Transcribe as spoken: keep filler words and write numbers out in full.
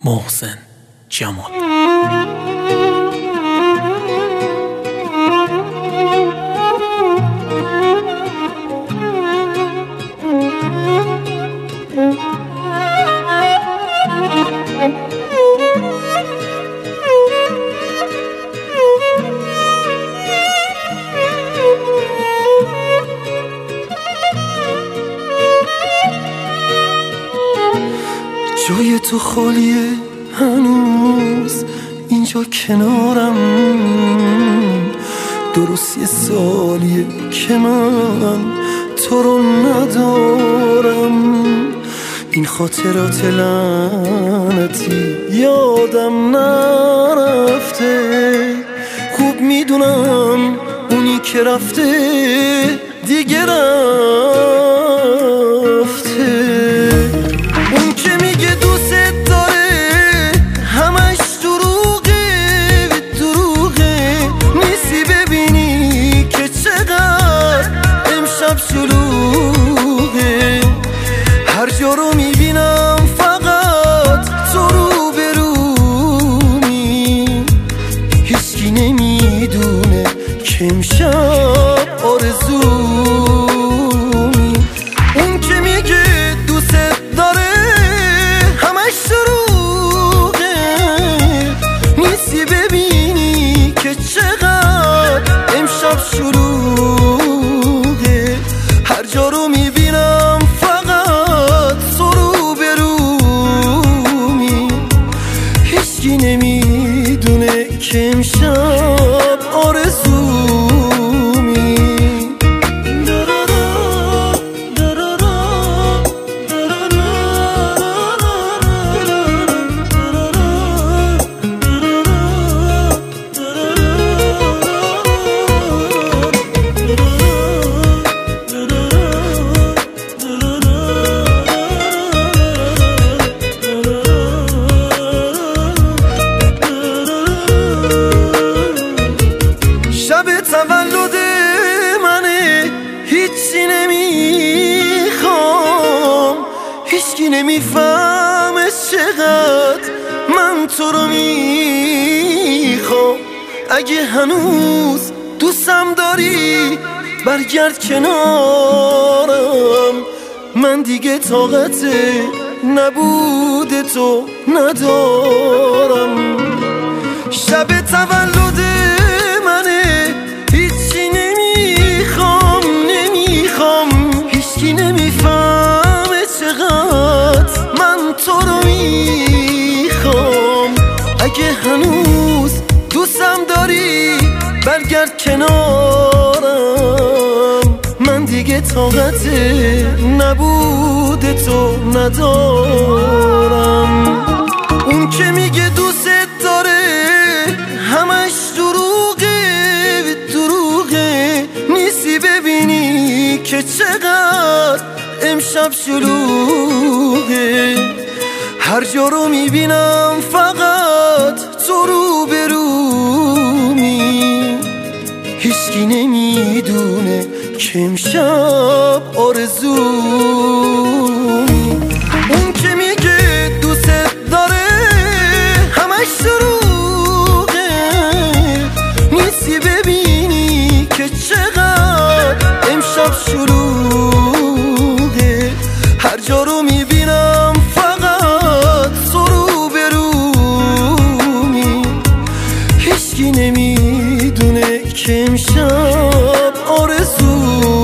محسن جمال. جای تو خالیه هنوز اینجا کنارم، درست یه سالیه که من تو رو ندارم. این خاطرات لعنتی یادم نرفته، خوب میدونم اونی که رفته دیگه رفته. اون که میگه دوست داره همش دروغه، دروغه نیستی ببینی که چقدر امشب شلوغه. هر جا رو میبینم فقط تو رو برومی، هیچکی نمیدونه که امشب آرزومی. اون که میگه دوست داره همش دروغه، نیستی ببینی که چقدر امشب شلوغه. هر جا رو میبینم فقط تو رو برومی، هیچکی نمیدونه که امشب آرزومی. شب تولد منه، هیچی نمیخوام، هیچکی نمیفهمه چقدر من تو رو میخوام. اگه هنوز دوستم داری برگرد کنارم، من دیگه طاقت نبود تو ندارم. شب تولد منه، هیچی نمیخوام، نمیخوام، هیچکی نمیفهمه چقدر من تو رو میخوام. اگه هنوز دوستم داری برگرد کنارم، من دیگه طاقت نبود تو ندارم. اون که میگه دوست داره همش دروغه، دروغه نیستی ببینی که چقدر امشب شلوغه. هر جا رو میبینم فقط تو رو برومی، هیچکی نمیدونه که امشب آرزومی. اون که میگه دوست داره همش دروغه، نیستی ببینی که چقدر امشب شلوغه. هر جا رو میبینم فقط تو رو برومی، هیچکی نمیدونه که امشب آرزو